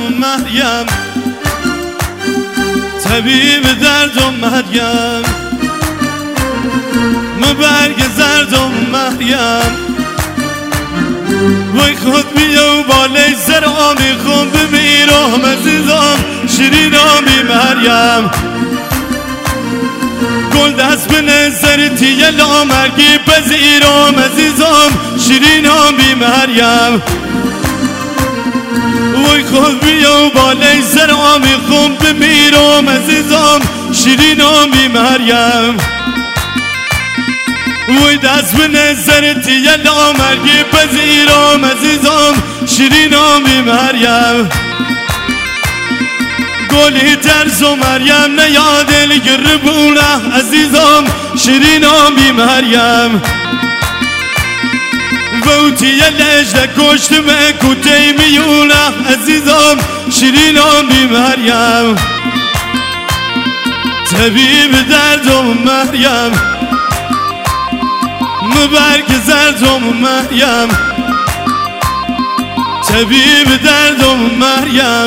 مریم، طبیب دردم مریم، برگ زردم مریم. وای خود بیا و بالای سر آمی خون بمیرم عزیزم، شیرینامی مریم. گل دست به نظرتی یه لامرگی پذیرم عزیزم، شیرینامی مریم. وای خود بیا و بالای سر آمی خون بمیرم عزیزم، شیرینامی مریم. وای دست به نظرتی یه لامرگی پذیرم عزیزم، شیرینامی مریم. گلی ترس و مریم نیادل گربونه عزیزم، شیرینامی مریم. ووتی یه لجده کشتم کتی میونه عزیزم، شیرینامی مریم. طبیب دردم مریم، برگ زردم مریم، طبیب دردم مریم،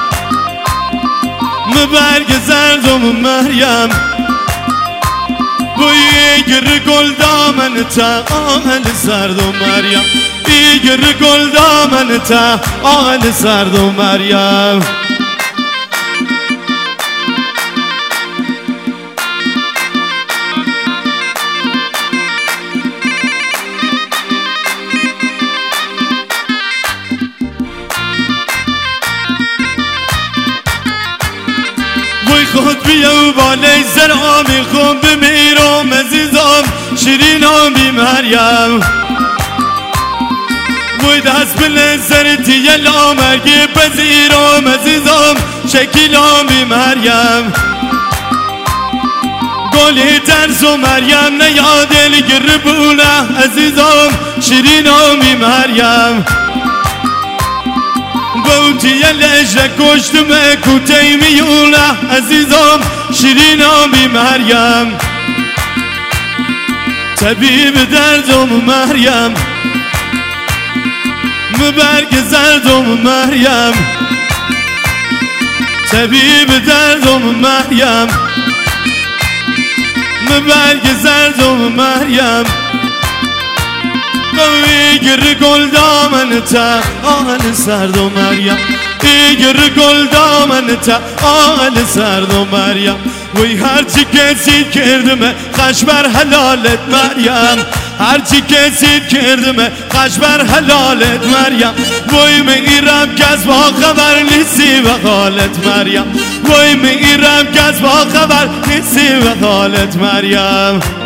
برگ زردم مریم. بوی گر گل دامن تا آهن سردم مریم، گر گل دامن تا آهن سردم مریم. خود بیا و بالای سر آمی خون بمیرم عزیزم، شیرینامی مریم. وای دست به نظرتی یه لامرگی پذیرم عزیزم، شکیلامی مریم. گلی ترس و مریم نیادل گربونه عزیزم، شیرینامی مریم. بوتی یه لجده کشتم کتی میونه عزیزم، شیرینامی مریم. طبیب دردم مریم، برگ زردم مریم، طبیب دردم مریم، برگ زردم مریم. گر گل دامن تا آهن سردم مریم، گر گل دامن تا آهن سردم مریم. وی هرچی کسی کردم خش بر حلالت مریم، هرچی کسی کردم خش بر حلالت مریم. وی میرم کس با خبر نیستی و حالت مریم، وی میرم کس با خبر نیستی و حالت مریم.